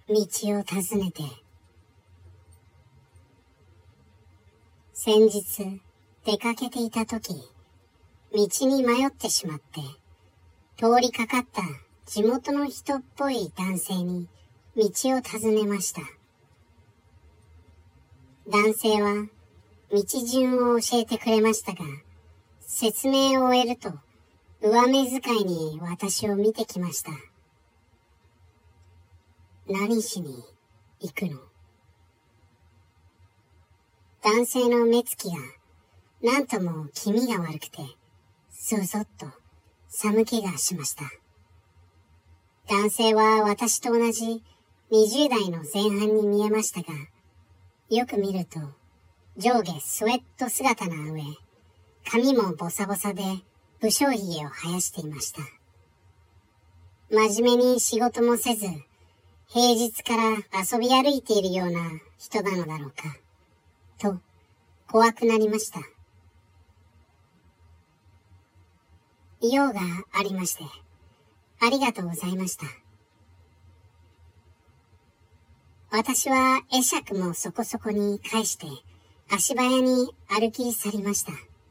道を尋ねて。先日出かけていた時、道に迷ってしまって、通りかかった地元の人っぽい男性に道を尋ねました。男性は道順を教えてくれましたが、説明を終えると上目遣いに私を見てきました。何しに行くの？男性の目つきがなんとも気味が悪くて、ゾゾッと寒気がしました。男性は私と同じ20代の前半に見えましたが、よく見ると上下スウェット姿な上、髪もボサボサで不精ひげを生やしていました。真面目に仕事もせず、平日から遊び歩いているような人なのだろうか、と怖くなりました。用がありまして、ありがとうございました。私は会釈もそこそこに返して、足早に歩き去りました。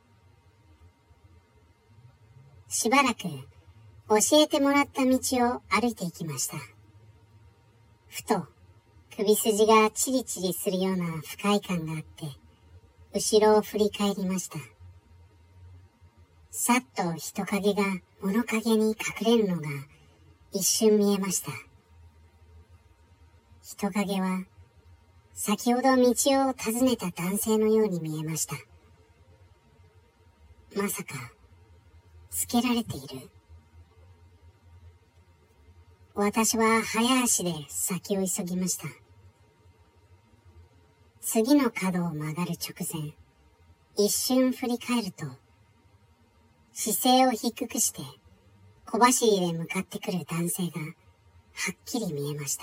しばらく教えてもらった道を歩いていきました。ふと首筋がチリチリするような不快感があって、後ろを振り返りました。さっと人影が物陰に隠れるのが一瞬見えました。人影は先ほど道を尋ねた男性のように見えました。まさかつけられている？私は早足で先を急ぎました。次の角を曲がる直前、一瞬振り返ると、姿勢を低くして小走りで向かってくる男性がはっきり見えました。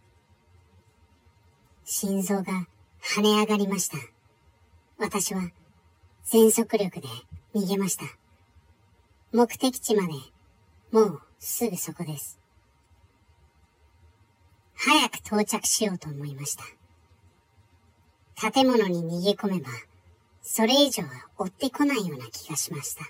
心臓が跳ね上がりました。私は全速力で逃げました。目的地までもうすぐそこです。早く到着しようと思いました。建物に逃げ込めば、それ以上は追ってこないような気がしました。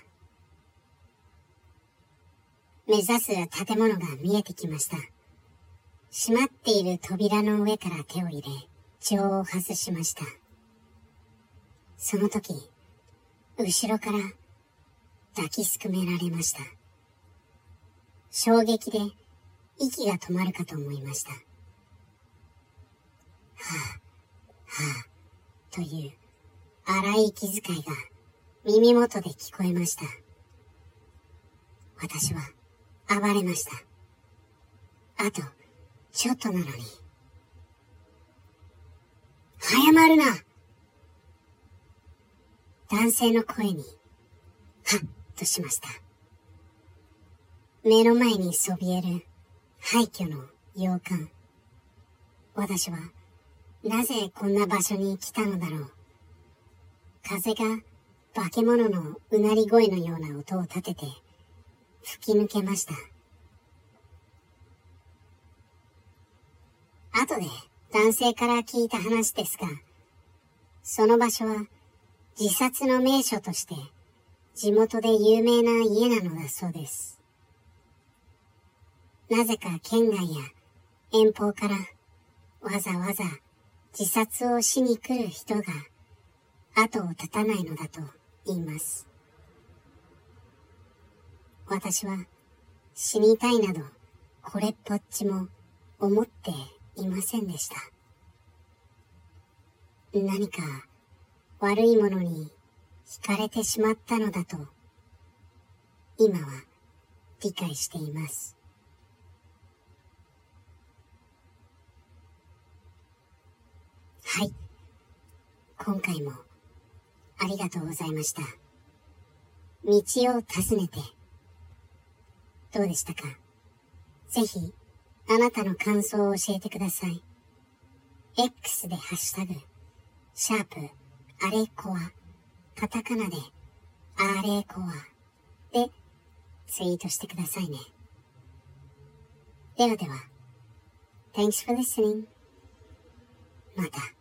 目指す建物が見えてきました。閉まっている扉の上から手を入れ、錠を外しました。その時、後ろから抱きすくめられました。衝撃で息が止まるかと思いました。はぁ、はぁ、という荒い息遣いが耳元で聞こえました。私は暴れました。あとちょっとなのに。早まるな！男性の声にハッとしました。目の前にそびえる廃墟の洋館。私はなぜこんな場所に来たのだろう。風が化け物のうなり声のような音を立てて吹き抜けました。後で男性から聞いた話ですが、その場所は自殺の名所として地元で有名な家なのだそうです。なぜか県外や遠方からわざわざ自殺をしに来る人が後を絶たないのだと言います。私は死にたいなどこれっぽっちも思っていませんでした。何か悪いものに惹かれてしまったのだと今は理解しています。はい、今回もありがとうございました。道を尋ねてどうでしたか？ぜひあなたの感想を教えてください。X でハッシュタグ#あれこわ、カタカナであれこわでツイートしてくださいね。ではでは、 Thanks for listening. また。